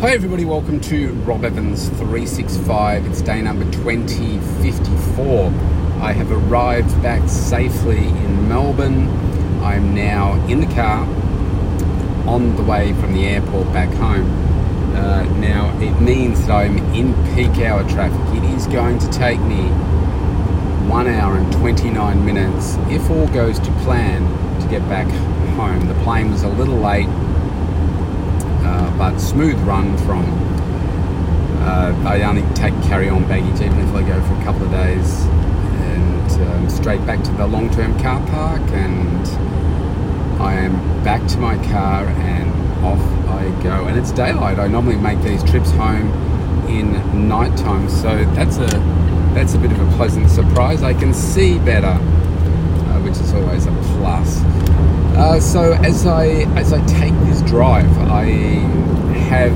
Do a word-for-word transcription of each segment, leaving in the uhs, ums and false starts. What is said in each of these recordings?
Hi everybody, welcome to Rob Evans three sixty-five. It's day number twenty fifty-four. I have arrived back safely in Melbourne. I'm now in the car on the way from the airport back home. Uh, now it means that I'm in peak hour traffic. It is going to take me one hour and twenty-nine minutes, if all goes to plan, to get back home. The plane was a little late, uh, but smooth run from, uh, I only take carry-on baggage even if I go for a couple of days, and um, straight back to the long-term car park, and I am back to my car and off I go. And it's daylight. I normally make these trips home in night time, so that's a that's a bit of a pleasant surprise. I can see better, uh, which is always a plus. Uh, so as I as I take this drive, I have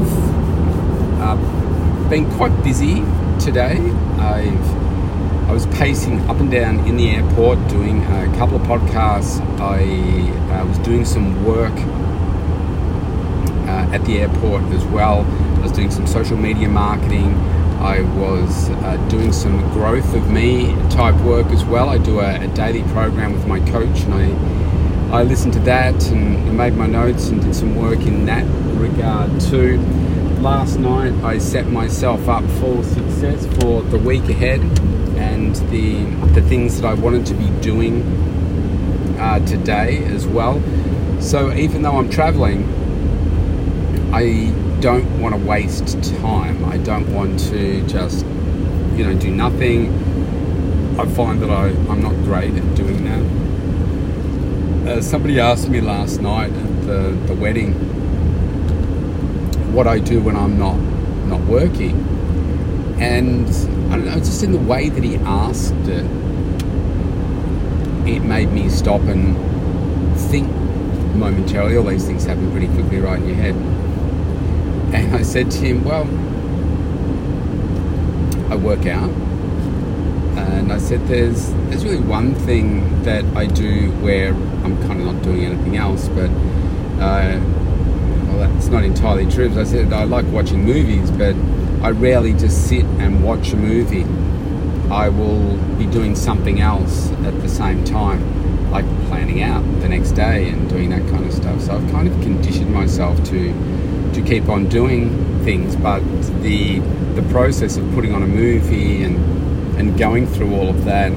uh, been quite busy today. I've I was pacing up and down in the airport, doing a couple of podcasts. I uh, was doing some work uh, at the airport as well. I was doing some social media marketing. I was uh, doing some growth of me type work as well. I do a, a daily program with my coach, and I I listened to that and made my notes and did some work in that regard too. Last night I set myself up for success for the week ahead and the the things that I wanted to be doing uh, today as well. So even though I'm traveling, I don't want to waste time. I don't want to just, you know, do nothing. I find that I, I'm not great at doing that. Uh, somebody asked me last night at the, the wedding what I do when I'm not not working. And I don't know, just in the way that he asked it, it made me stop and think momentarily. All these things happen pretty quickly right in your head. And I said to him, well, I work out. And I said, there's there's really one thing that I do where I'm kind of not doing anything else, but uh, well, that's not entirely true. As I said, I like watching movies, but I rarely just sit and watch a movie. I will be doing something else at the same time, like planning out the next day and doing that kind of stuff. So I've kind of conditioned myself to to keep on doing things, but the the process of putting on a movie and and going through all of that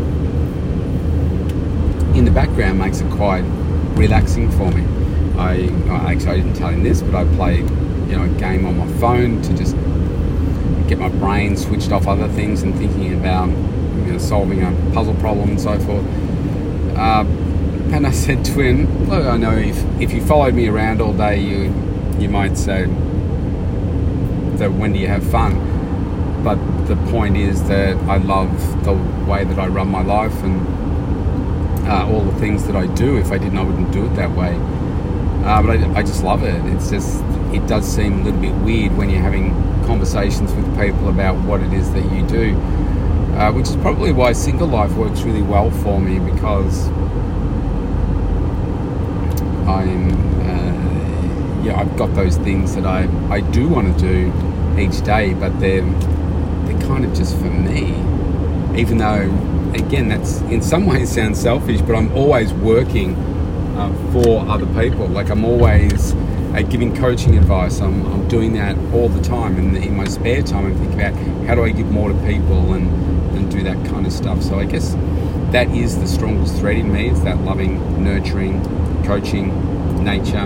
in the background makes it quite relaxing for me. I, I actually I didn't tell him this, but I play, you know, a game on my phone to just get my brain switched off other things and thinking about, you know, solving a puzzle problem and so forth. Uh, and I said to him, look, I know if, if you followed me around all day, you you might say that when do you have fun? But the point is that I love the way that I run my life and uh, all the things that I do. If I didn't, I wouldn't do it that way. Uh, but I, I just love it. It's just, it does seem a little bit weird when you're having conversations with people about what it is that you do, uh, which is probably why single life works really well for me, because I'm, uh, yeah, I've got those things that I, I do want to do each day, but they're they're kind of just for me, even though, again, that's in some ways sounds selfish, but I'm always working uh, for other people. Like I'm always uh, giving coaching advice. I'm, I'm doing that all the time, and in my spare time I'm thinking about how do I give more to people and, and do that kind of stuff. So I guess that is the strongest thread in me. It's that loving, nurturing, coaching, nature,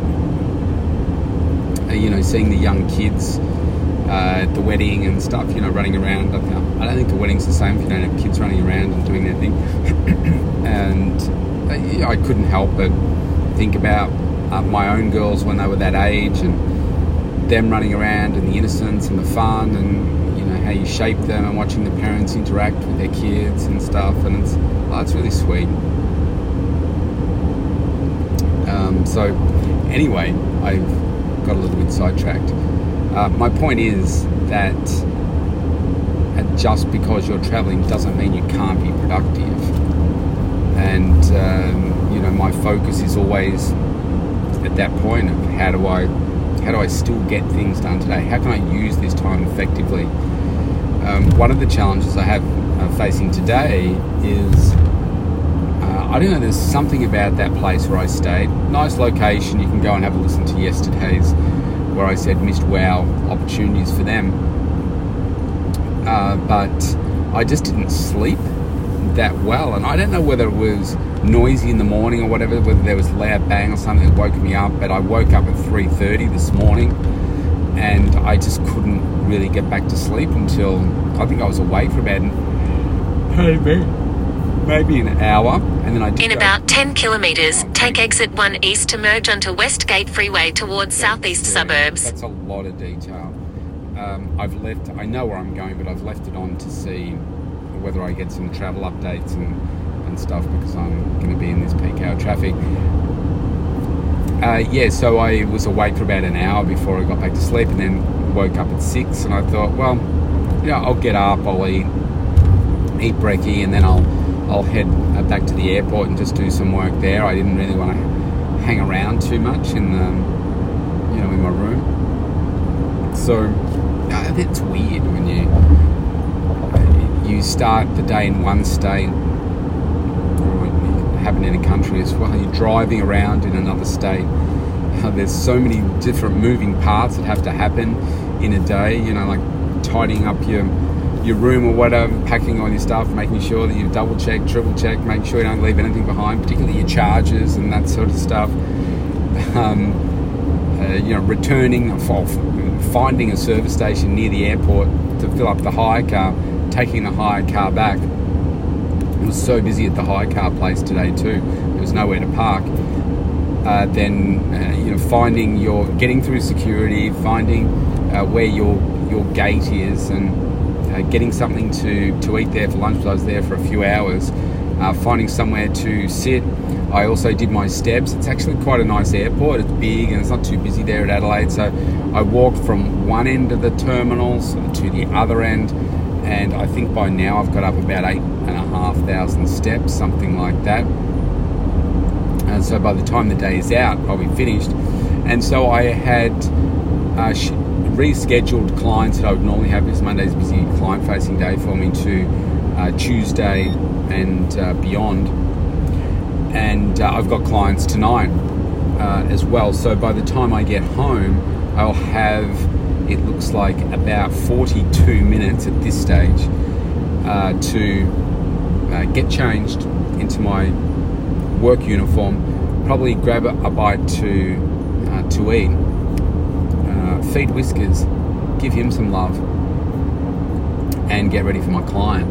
uh, you know, seeing the young kids Uh, at the wedding and stuff, you know, running around. I don't think the wedding's the same if you don't have kids running around and doing their thing. And uh, yeah, I couldn't help but think about uh, my own girls when they were that age, and them running around and the innocence and the fun, and you know how you shape them, and watching the parents interact with their kids and stuff. And it's oh, it's really sweet. Um, so anyway, I've got a little bit sidetracked. Uh, my point is that just because you're traveling doesn't mean you can't be productive. And, um, you know, my focus is always at that point of how do I How do I still get things done today? How can I use this time effectively? Um, one of the challenges I have uh, facing today is, uh, I don't know, there's something about that place where I stayed. Nice location, you can go and have a listen to yesterday's, where I said missed wow opportunities for them. Uh, but I just didn't sleep that well, and I don't know whether it was noisy in the morning or whatever, whether there was loud bang or something that woke me up, but I woke up at three thirty this morning and I just couldn't really get back to sleep until I think I was awake for about maybe, maybe an hour, and then I did In go, about ten kilometres, take exit one east to merge onto Westgate Freeway towards southeast suburbs. That's a lot of detail. Um, I've left, I know where I'm going, but I've left it on to see whether I get some travel updates and, and stuff, because I'm going to be in this peak hour traffic. Uh, yeah, so I was awake for about an hour before I got back to sleep, and then woke up at six, and I thought, well, you know, I'll get up, I'll eat, eat brekkie, and then I'll I'll head back to the airport and just do some work there. I didn't really want to hang around too much in the, you know, in my room. So uh, it's weird when you you start the day in one state, or it happen in a country as well. You're driving around in another state. Uh, there's so many different moving parts that have to happen in a day. You know, like tidying up your your room or whatever, packing all your stuff, making sure that you double check, triple check, make sure you don't leave anything behind, particularly your chargers and that sort of stuff. Um, uh, you know, returning, finding a service station near the airport to fill up the hire car, taking the hire car back. It was so busy at the hire car place today too. There was nowhere to park. Uh, then uh, you know, finding your, getting through security, finding uh, where your your gate is, and uh, getting something to, to eat there for lunch, because I was there for a few hours. Uh, finding somewhere to sit. I also did my steps. It's actually quite a nice airport. It's big and it's not too busy there at Adelaide. So I walked from one end of the terminals to the other end, and I think by now I've got up about eight and a half thousand steps, something like that. And so by the time the day is out, I'll be finished. And so I had uh, sh- rescheduled clients that I would normally have, because Monday's a busy client-facing day for me, to uh, Tuesday and uh, beyond. And uh, I've got clients tonight uh, as well. So by the time I get home, I'll have, it looks like, about forty-two minutes at this stage uh, to uh, get changed into my work uniform, probably grab a, a bite to uh, to eat, uh, feed Whiskers, give him some love, and get ready for my client.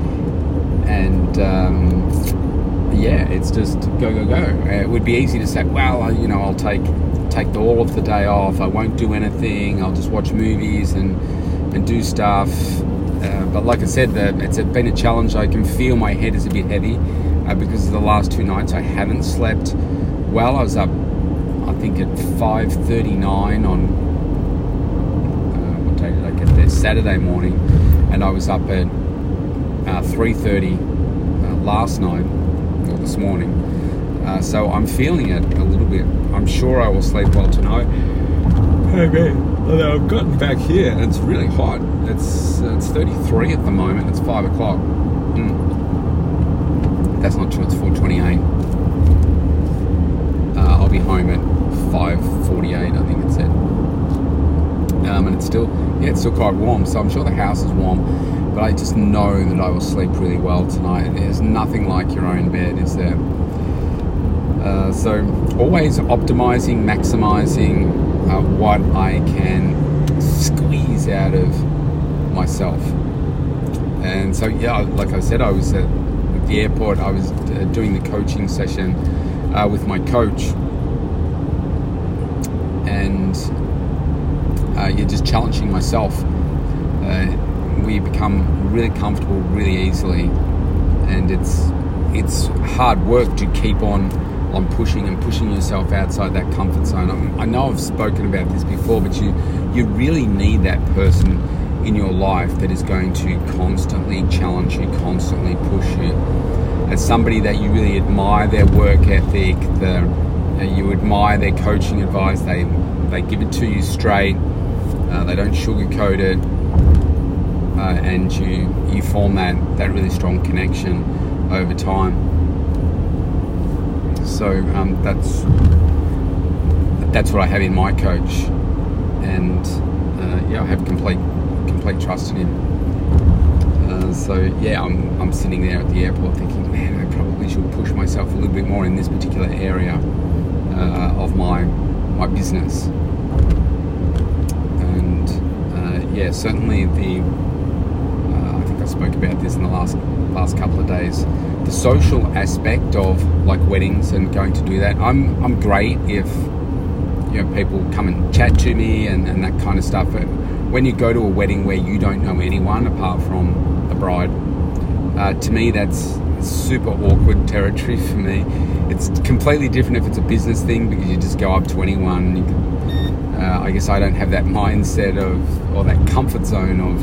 And um, yeah, it's just go, go, go. It would be easy to say, well, you know, I'll take take the, all of the day off. I won't do anything. I'll just watch movies and and do stuff. Uh, but like I said, the, it's a, been a challenge. I can feel my head is a bit heavy uh, because of the last two nights I haven't slept well. I was up, I think, at five thirty-nine on, uh, what day did I get there? Saturday morning. And I was up at uh, three thirty uh, last night, or this morning. Uh, so I'm feeling it a little bit. I'm sure I will sleep well tonight. Okay, although I've gotten back here and it's really hot. It's it's thirty-three at the moment. It's five o'clock. Mm. That's not true. It's four twenty-eight. Uh, I'll be home at five forty-eight. I think it said. Um, and it's still yeah, it's still quite warm. So I'm sure the house is warm. But I just know that I will sleep really well tonight. There's nothing like your own bed, is there? Uh, so always optimizing, maximizing uh, what I can squeeze out of myself. And so, yeah, like I said, I was at the airport. I was uh, doing the coaching session uh, with my coach. And uh, you're just challenging myself. Uh, we become really comfortable really easily. And it's it's hard work to keep on on pushing and pushing yourself outside that comfort zone. I, I know I've spoken about this before, but you you really need that person in your life that is going to constantly challenge you, constantly push you. As somebody that you really admire their work ethic, the, uh, you admire their coaching advice, they they give it to you straight. Uh, they don't sugarcoat it, uh, and you you form that that really strong connection over time. So um, that's that's what I have in my coach, and uh, yeah, I have complete complete trust in him. Uh, so yeah, I'm I'm sitting there at the airport thinking, man, I probably should push myself a little bit more in this particular area uh, of my my business. And uh, yeah, certainly the uh, I think I spoke about this in the last last couple of days. The social aspect of like weddings and going to do that, I'm I'm great if you know people come and chat to me and, and that kind of stuff. But when you go to a wedding where you don't know anyone apart from the bride, uh, to me that's super awkward territory for me. It's completely different if it's a business thing because you just go up to anyone. And you can, uh, I guess I don't have that mindset of or that comfort zone of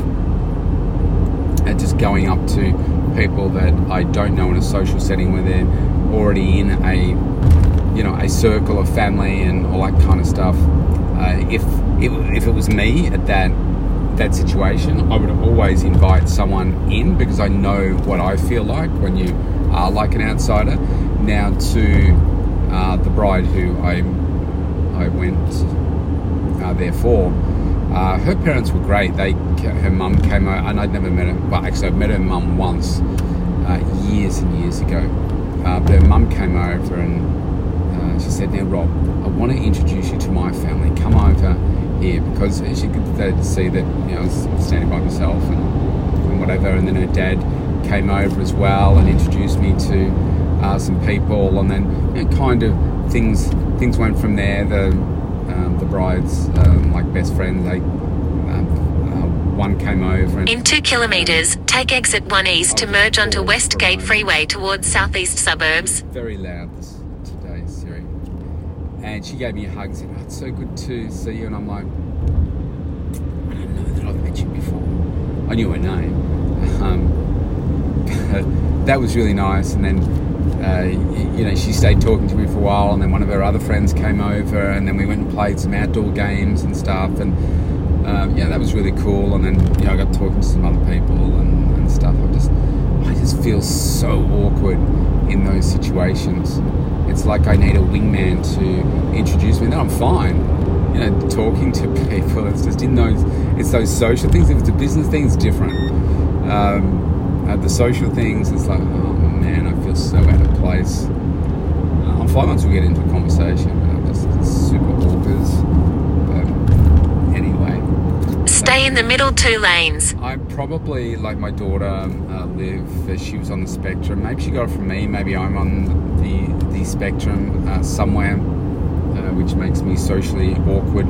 uh, just going up to people that I don't know in a social setting where they're already in a you know a circle of family and all that kind of stuff. Uh, if it, if it was me at that that situation, I would always invite someone in because I know what I feel like when you are like an outsider. Now to uh, the bride who I I went uh, there for, uh, her parents were great. They her mum came over, and I'd never met her. Well, actually, I've met her mum once uh, years and years ago. Uh, but her mum came over and uh, she said, "Now, Rob, I want to introduce you to my family. Come over here," because she could see that you know I was standing by myself and, and whatever. And then her dad came over as well and introduced me to uh, some people, and then you know, kind of things things went from there. The um, the bride's um, like best friend, they um, uh, one came over. And, In two kilometres, take exit one east to merge onto Westgate Freeway towards southeast suburbs. Very loud this, today, Siri. And she gave me a hug and said, "Oh, it's so good to see you." And I'm like, I don't know that I've met you before. I knew her name. Um, that was really nice. And then, uh, you know, she stayed talking to me for a while, and then one of her other friends came over, and then we went and played some outdoor games and stuff. And um, yeah, that was really cool. And then, you know, I got talking to some other people and, and stuff. I just, I just feel so awkward in those situations. It's like I need a wingman to introduce me. Then I'm fine, you know, talking to people. It's just in those, it's those social things. If it's a business thing, it's different. Um, uh, the social things, it's like, oh man, I feel so out of place. Uh, I'm fine once we get into a conversation, but I'm just it's super awkward. But anyway. Stay in the middle two lanes. I probably, like my daughter, uh, Liv, uh, she was on the spectrum. Maybe she got it from me. Maybe I'm on the the spectrum uh, somewhere, uh, which makes me socially awkward.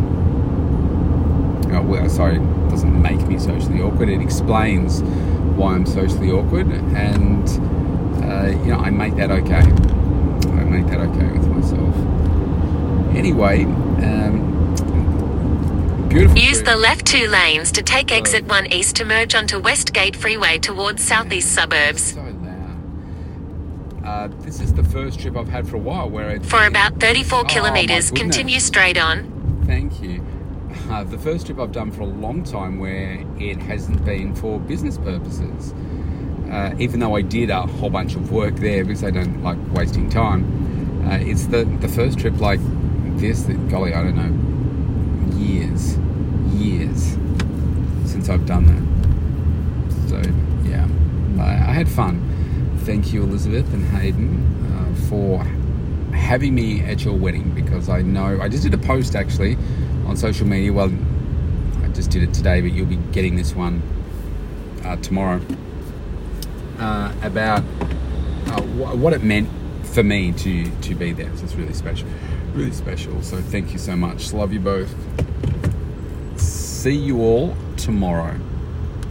Uh, well, sorry, it doesn't make me socially awkward. It explains why I'm socially awkward, and uh, you know, I make that okay. I make that okay with myself. Anyway. Um, Beautiful. Use the left two lanes to take exit one east to merge onto Westgate Freeway towards southeast suburbs. So loud. Uh, this is the first trip I've had for a while where it's... For about thirty-four oh, kilometres, continue straight on. Thank you. Uh, the first trip I've done for a long time where it hasn't been for business purposes. Uh, even though I did a whole bunch of work there because I don't like wasting time. Uh, it's the, the first trip like this that, golly, I don't know, years, years since I've done that. So, yeah, I, I had fun. Thank you, Elizabeth and Hayden, uh, for having me at your wedding, because I know, I just did a post actually on social media. Well, I just did it today, but you'll be getting this one uh, tomorrow, uh, about uh, wh- what it meant for me to, to be there. So it's really special. Really special. So thank you so much. Love you both. See you all tomorrow.